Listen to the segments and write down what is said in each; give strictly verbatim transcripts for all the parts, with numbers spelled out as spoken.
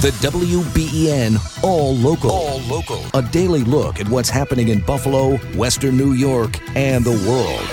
The W B E N All Local. All Local. A daily look at what's happening in Buffalo, Western New York, and the world.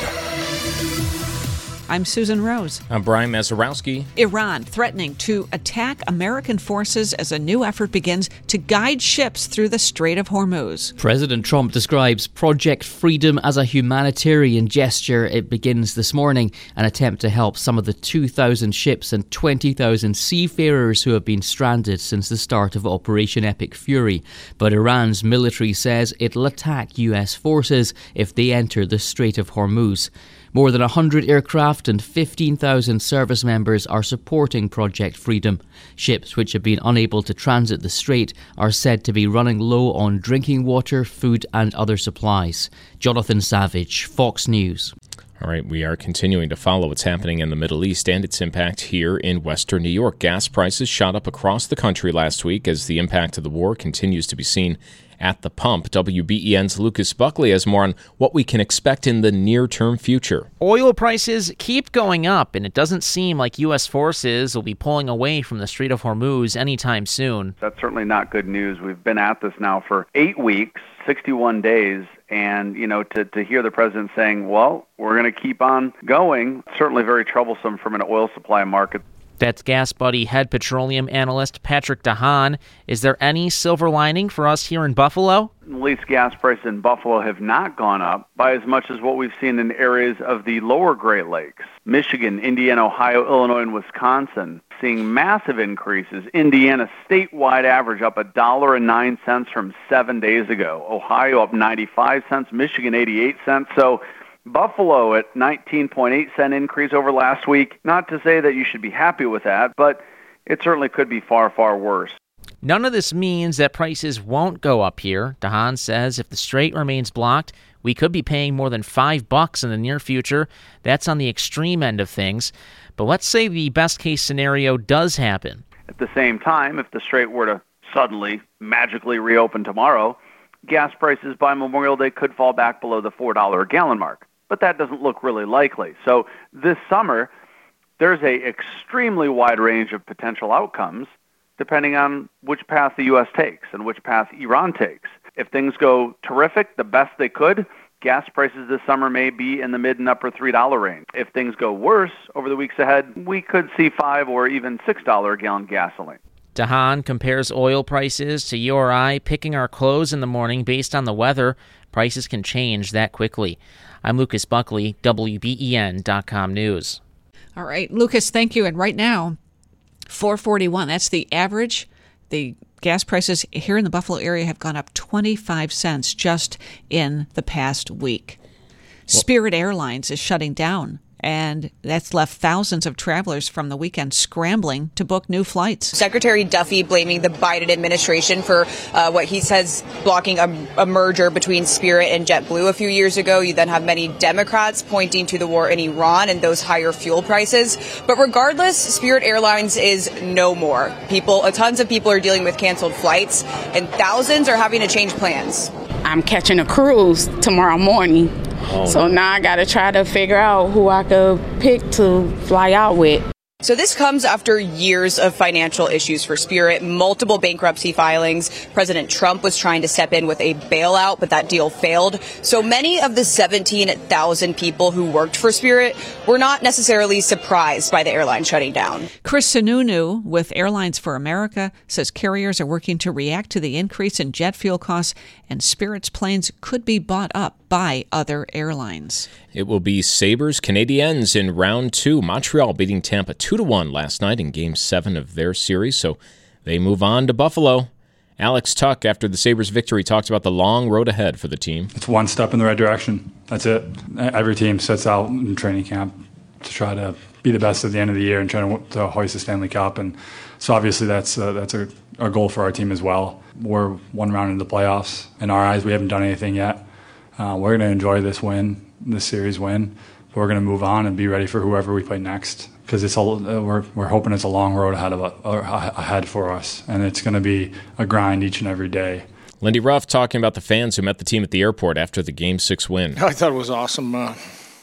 I'm Susan Rose. I'm Brian Mazurowski. Iran threatening to attack American forces as a new effort begins to guide ships through the Strait of Hormuz. President Trump describes Project Freedom as a humanitarian gesture. It begins this morning, an attempt to help some of the two thousand ships and twenty thousand seafarers who have been stranded since the start of Operation Epic Fury. But Iran's military says it'll attack U S forces if they enter the Strait of Hormuz. More than one hundred aircraft and fifteen thousand service members are supporting Project Freedom. Ships which have been unable to transit the strait are said to be running low on drinking water, food and other supplies. Jonathan Savage, Fox News. All right, we are continuing to follow what's happening in the Middle East and its impact here in Western New York. Gas prices shot up across the country last week as the impact of the war continues to be seen at the pump. W B E N's Lucas Buckley has more on what we can expect in the near-term future. Oil prices keep going up, and it doesn't seem like U S forces will be pulling away from the Strait of Hormuz anytime soon. That's certainly not good news. We've been at this now for eight weeks, sixty-one days, and, you know, to, to hear the president saying, well, we're going to keep on going, certainly very troublesome from an oil supply market. That's Gas Buddy head petroleum analyst Patrick DeHaan. Is there any silver lining for us here in Buffalo? At least gas prices in Buffalo have not gone up by as much as what we've seen in areas of the lower Great Lakes. Michigan, Indiana, Ohio, Illinois, and Wisconsin seeing massive increases. Indiana statewide average up a dollar and nine cents from seven days ago. Ohio up ninety-five cents. Michigan eighty-eight cents. So Buffalo at nineteen point eight cent increase over last week. Not to say that you should be happy with that, but it certainly could be far, far worse. None of this means that prices won't go up here. DeHaan says if the strait remains blocked, we could be paying more than five bucks in the near future. That's on the extreme end of things. But let's say the best case scenario does happen. At the same time, if the strait were to suddenly, magically reopen tomorrow, gas prices by Memorial Day could fall back below the four dollars a gallon mark. But that doesn't look really likely. So this summer, there's a extremely wide range of potential outcomes depending on which path the U S takes and which path Iran takes. If things go terrific, the best they could, gas prices this summer may be in the mid and upper three dollars range. If things go worse over the weeks ahead, we could see five or even six dollars a gallon gasoline. DeHaan compares oil prices to you or I picking our clothes in the morning based on the weather. Prices can change that quickly. I'm Lucas Buckley, W B E N dot com News. All right, Lucas, thank you. And right now, four forty-one, that's the average. The gas prices here in the Buffalo area have gone up twenty-five cents just in the past week. Well, Spirit Airlines is shutting down, and that's left thousands of travelers from the weekend scrambling to book new flights. Secretary Duffy blaming the Biden administration for uh, what he says blocking a, a merger between Spirit and JetBlue a few years ago. You then have many Democrats pointing to the war in Iran and those higher fuel prices. But regardless, Spirit Airlines is no more. People, uh, tons of people are dealing with canceled flights, and thousands are having to change plans. I'm catching a cruise tomorrow morning. Oh. So now I got to try to figure out who I could pick to fly out with. So this comes after years of financial issues for Spirit, multiple bankruptcy filings. President Trump was trying to step in with a bailout, but that deal failed. So many of the seventeen thousand people who worked for Spirit were not necessarily surprised by the airline shutting down. Chris Sununu with Airlines for America says carriers are working to react to the increase in jet fuel costs, and Spirit's planes could be bought up by other airlines. It will be Sabres Canadiens in round two. Montreal beating Tampa two to one last night in game seven of their series, so they move on to Buffalo. Alex Tuck, after the Sabres victory, talked about the long road ahead for the team. It's one step in the right direction. That's it. Every team sets out in training camp to try to be the best at the end of the year and try to, to hoist the Stanley Cup. And so obviously that's uh, that's a, a goal for our team as well. We're one round into the playoffs. In our eyes, we haven't done anything yet. Uh, we're going to enjoy this win, this series win. But we're going to move on and be ready for whoever we play next, because it's a, we're we're hoping it's a long road ahead of or ahead for us, and it's going to be a grind each and every day. Lindy Ruff talking about the fans who met the team at the airport after the Game Six win. I thought it was awesome. Uh,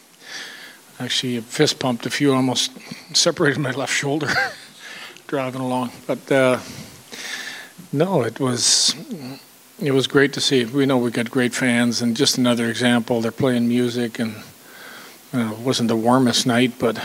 actually, fist pumped a few, almost separated my left shoulder driving along. But uh, No, it was it was great to see. We know we've got great fans, and just another example. They're playing music, and you know, it wasn't the warmest night, but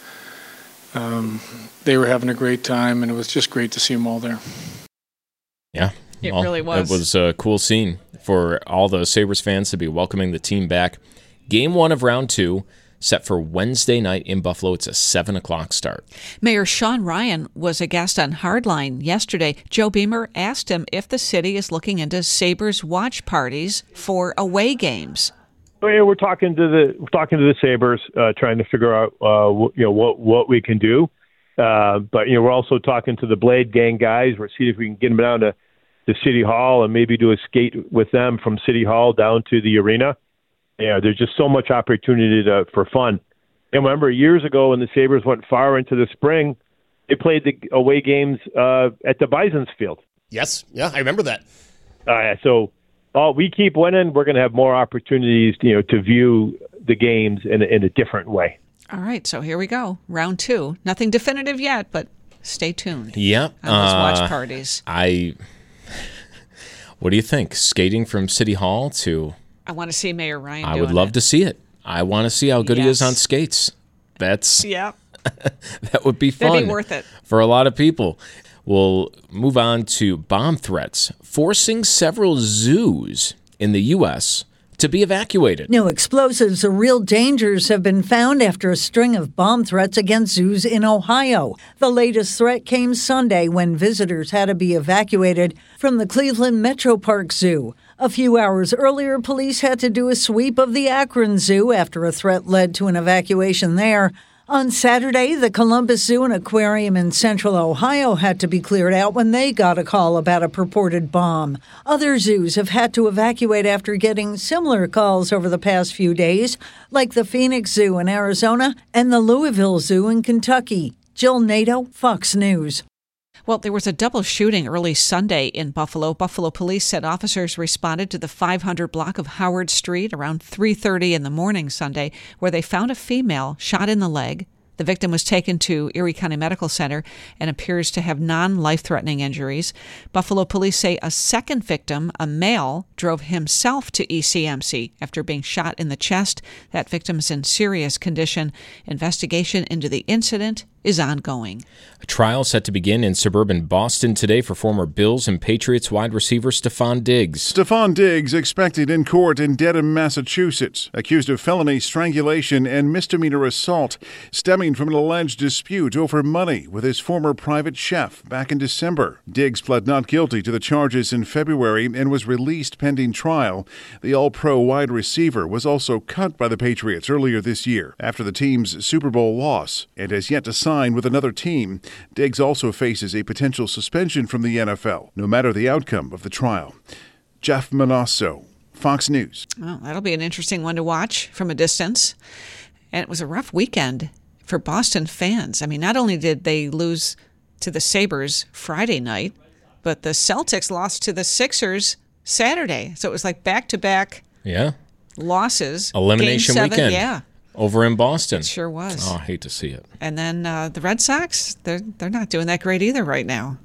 um, they were having a great time, and it was just great to see them all there. Yeah, it well, really was. It was a cool scene for all the Sabres fans to be welcoming the team back. Game one of round two, set for Wednesday night in Buffalo. It's a seven o'clock start. Mayor Sean Ryan was a guest on Hardline yesterday. Joe Beamer asked him if the city is looking into Sabres watch parties for away games. Oh, yeah, we're talking to the we're talking to the Sabres, uh, trying to figure out uh, you know what what we can do. Uh, but you know we're also talking to the Blade Gang guys. We're seeing if we can get them down to the City Hall and maybe do a skate with them from City Hall down to the arena. Yeah, there's just so much opportunity to, for fun. And remember, years ago when the Sabres went far into the spring, they played the away games uh, at the Bison's Field. Yes, yeah, I remember that. Uh, so uh, we keep winning, we're going to have more opportunities, you know, to view the games in a, in a different way. All right, so here we go. Round two. Nothing definitive yet, but stay tuned. Yeah. On those uh, watch parties. I. What do you think? Skating from City Hall to... I want to see Mayor Ryan I doing would love it. to see it. I want to see how good Yes. he is on skates. That's Yeah. that would be fun. That'd be worth it. For a lot of people. We'll move on to bomb threats, forcing several zoos in the U S to be evacuated. New explosives or real dangers have been found after a string of bomb threats against zoos in Ohio. The latest threat came Sunday when visitors had to be evacuated from the Cleveland Metro Park Zoo. A few hours earlier, police had to do a sweep of the Akron Zoo after a threat led to an evacuation there. On Saturday, the Columbus Zoo and Aquarium in Central Ohio had to be cleared out when they got a call about a purported bomb. Other zoos have had to evacuate after getting similar calls over the past few days, like the Phoenix Zoo in Arizona and the Louisville Zoo in Kentucky. Jill Nato, Fox News. Well, there was a double shooting early Sunday in Buffalo. Buffalo police said officers responded to the five hundred block of Howard Street around three thirty in the morning Sunday, where they found a female shot in the leg. The victim was taken to Erie County Medical Center and appears to have non-life-threatening injuries. Buffalo police say a second victim, a male, drove himself to E C M C after being shot in the chest. That victim is in serious condition. Investigation into the incident is ongoing. A trial set to begin in suburban Boston today for former Bills and Patriots wide receiver Stephon Diggs. Stephon Diggs expected in court in Dedham, Massachusetts, accused of felony strangulation and misdemeanor assault stemming from an alleged dispute over money with his former private chef back in December. Diggs pled not guilty to the charges in February and was released pending trial. The All-Pro wide receiver was also cut by the Patriots earlier this year after the team's Super Bowl loss and has yet to sign with another team. Diggs also faces a potential suspension from the N F L, no matter the outcome of the trial. Jeff Manasso, Fox News. Well, that'll be an interesting one to watch from a distance. And it was a rough weekend for Boston fans. I mean, not only did they lose to the Sabres Friday night, but the Celtics lost to the Sixers Saturday. So it was like back-to-back yeah. losses. Elimination Game seven, weekend. Yeah. Over in Boston. It sure was. Oh, I hate to see it. And then uh, the Red Sox, they're, they're not doing that great either right now.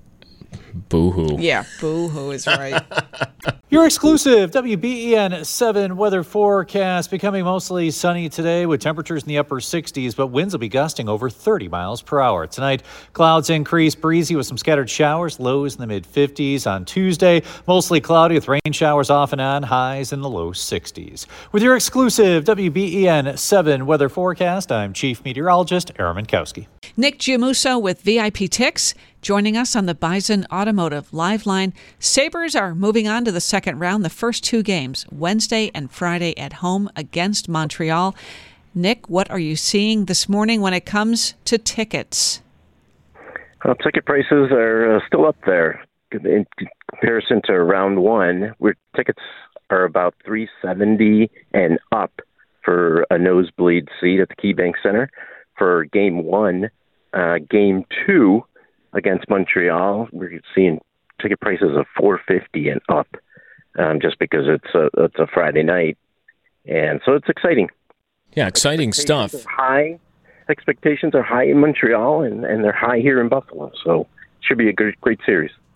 Boo-hoo. Yeah, boo-hoo is right. Your exclusive W B E N seven weather forecast, becoming mostly sunny today with temperatures in the upper sixties, but winds will be gusting over thirty miles per hour. Tonight, clouds increase, breezy with some scattered showers, lows in the mid-fifties. On Tuesday, mostly cloudy with rain showers off and on, highs in the low sixties. With your exclusive W B E N seven weather forecast, I'm Chief Meteorologist Aaron Minkowski. Nick Giamuso with V I P Tix joining us on the Bison Automotive Live Line. Sabres are moving on to the second round. The first two games, Wednesday and Friday at home against Montreal. Nick, what are you seeing this morning when it comes to tickets? Well, ticket prices are uh, still up there in comparison to round one. Where tickets are about three seventy and up for a nosebleed seat at the KeyBank Center for game one. Uh, game two against Montreal, we're seeing ticket prices of four fifty and up, um, just because it's a it's a Friday night, and so it's exciting. Yeah, exciting stuff. High expectations are high in Montreal, and, and they're high here in Buffalo. So it should be a great great series.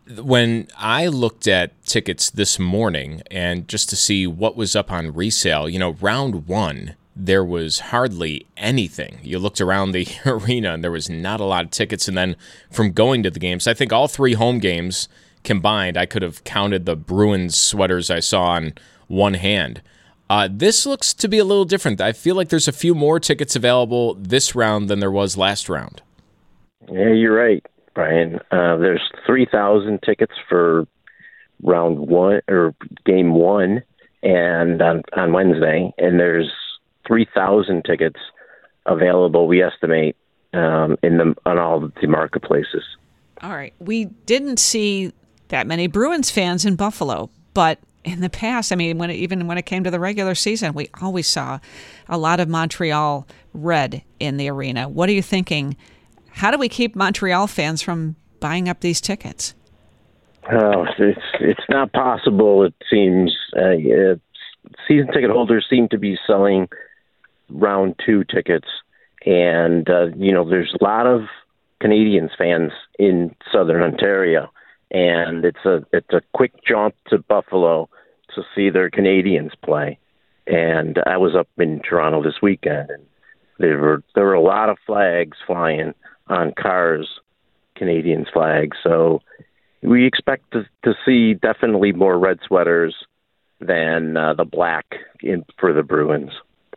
When I looked at tickets this morning and just to see what was up on resale, you know, round one, there was hardly anything. You looked around the arena and there was not a lot of tickets. And then from going to the games, I think all three home games combined, I could have counted the Bruins sweaters I saw on one hand. Uh, this looks to be a little different. I feel like there's a few more tickets available this round than there was last round. Yeah, you're right, Brian. Uh, there's three thousand tickets for round one or game one and on, on Wednesday, and there's three thousand tickets available, we estimate, um, in the on all the marketplaces. All right. We didn't see that many Bruins fans in Buffalo, but in the past, I mean, when it, even when it came to the regular season, we always saw a lot of Montreal red in the arena. What are you thinking? How do we keep Montreal fans from buying up these tickets? Oh, it's it's not possible. It seems uh, it's, season ticket holders seem to be selling round two tickets, and uh, you know, there's a lot of Canadiens fans in Southern Ontario, and it's a it's a quick jaunt to Buffalo to see their Canadiens play. And I was up in Toronto this weekend, and there were there were a lot of flags flying on cars, Canadiens flags. So we expect to, to see definitely more red sweaters than uh, the black in, for the Bruins.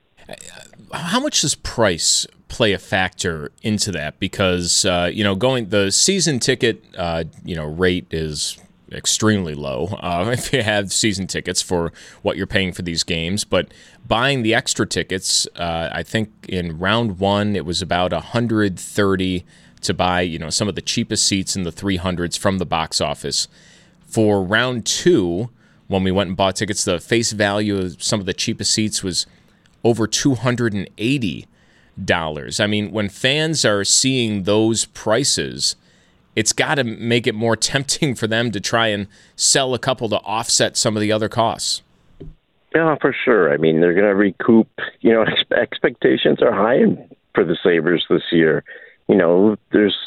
How much does price play a factor into that? Because uh, you know, going the season ticket, uh, you know, rate is extremely low uh, if you have season tickets for what you're paying for these games. But buying the extra tickets, uh, I think in round one it was about one hundred thirty to buy, you know, some of the cheapest seats in the three hundreds from the box office. For round two, when we went and bought tickets, the face value of some of the cheapest seats was over two hundred eighty dollars. I mean, when fans are seeing those prices, it's got to make it more tempting for them to try and sell a couple to offset some of the other costs. Yeah, for sure. I mean, they're going to recoup. You know, ex- expectations are high for the Sabres this year. You know, there's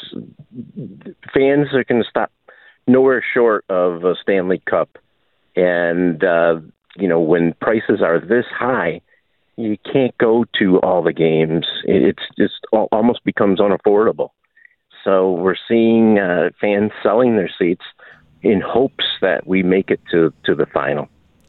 fans are going to stop nowhere short of a Stanley Cup. And, uh, you know, when prices are this high, you can't go to all the games. It's just almost becomes unaffordable. So we're seeing uh, fans selling their seats in hopes that we make it to, to the final.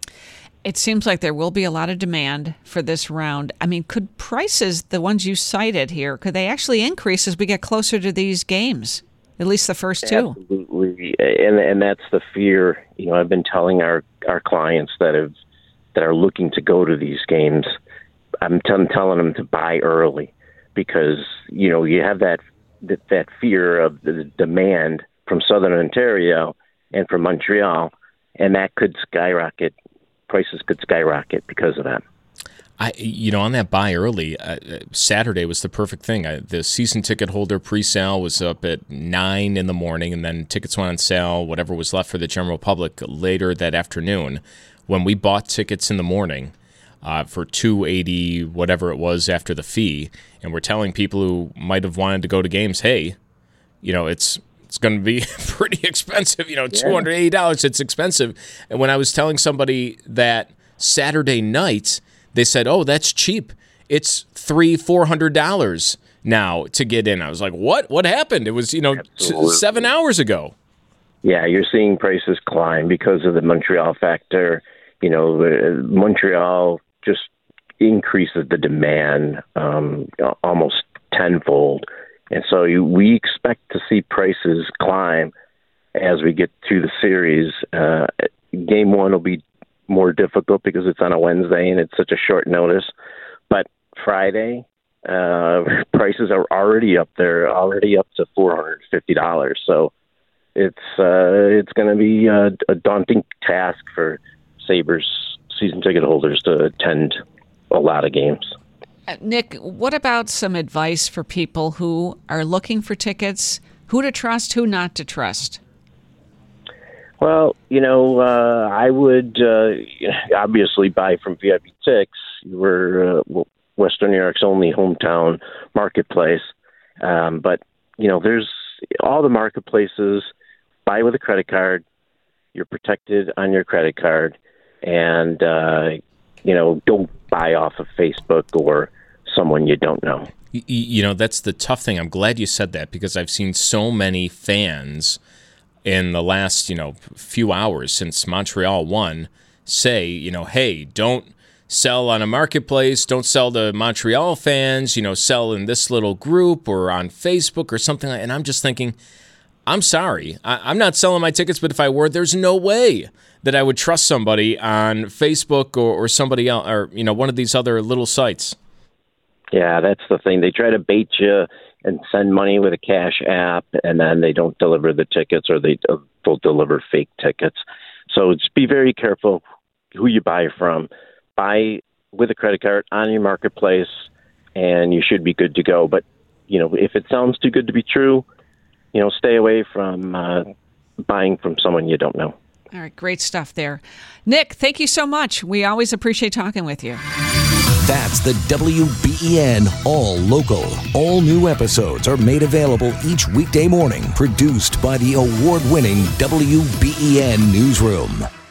It seems like there will be a lot of demand for this round. I mean, could prices, the ones you cited here, could they actually increase as we get closer to these games? At least the first two. Absolutely, and and that's the fear. You know, I've been telling our, our clients that have that are looking to go to these games, I'm t- telling them to buy early because you know you have that that, that fear of the demand from Southern Ontario and from Montreal, and that could skyrocket. Prices could skyrocket because of that. I, you know, on that buy early, uh, Saturday was the perfect thing. I, the season ticket holder pre-sale was up at nine in the morning, and then tickets went on sale, whatever was left for the general public, later that afternoon. When we bought tickets in the morning uh, for two hundred eighty dollars, whatever it was after the fee, and we're telling people who might have wanted to go to games, hey, you know, it's it's going to be pretty expensive. You know, two hundred eighty dollars, it's expensive. And when I was telling somebody that Saturday night, they said, "Oh, that's cheap. It's three, four hundred dollars now to get in." I was like, "What? What happened?" It was, you know, t- seven hours ago. Yeah, you're seeing prices climb because of the Montreal factor. You know, uh, Montreal just increases the demand um, almost tenfold, and so you, we expect to see prices climb as we get through the series. Uh, game one will be more difficult because it's on a Wednesday and it's such a short notice. But Friday, uh, prices are already up there, already up to four hundred fifty dollars. So it's uh, it's going to be a, a daunting task for Sabres season ticket holders to attend a lot of games. Uh, Nick, what about some advice for people who are looking for tickets? Who to trust, who not to trust? Well, you know, uh, I would uh, obviously buy from V I P Tix. We're uh, Western New York's only hometown marketplace. Um, but, you know, there's all the marketplaces buy with a credit card. You're protected on your credit card, and uh, you know, don't buy off of Facebook or someone you don't know. You, you know, that's the tough thing. I'm glad you said that, because I've seen so many fans in the last, you know, few hours since Montreal won say, you know, hey, don't sell on a marketplace, don't sell to Montreal fans, you know, sell in this little group or on Facebook or something like that. And I'm just thinking, I'm sorry, I, I'm not selling my tickets, but if I were, there's no way that I would trust somebody on Facebook or, or somebody else, or, you know, one of these other little sites. Yeah, that's the thing. They try to bait you and send money with a cash app, and then they don't deliver the tickets, or they they'll deliver fake tickets. So just be very careful who you buy from. Buy with a credit card on your marketplace, and you should be good to go. But, you know, if it sounds too good to be true, you know, stay away from uh, buying from someone you don't know. All right, great stuff there. Nick, thank you so much. We always appreciate talking with you. That's the W B E N All Local. All new episodes are made available each weekday morning, produced by the award-winning W B E N Newsroom.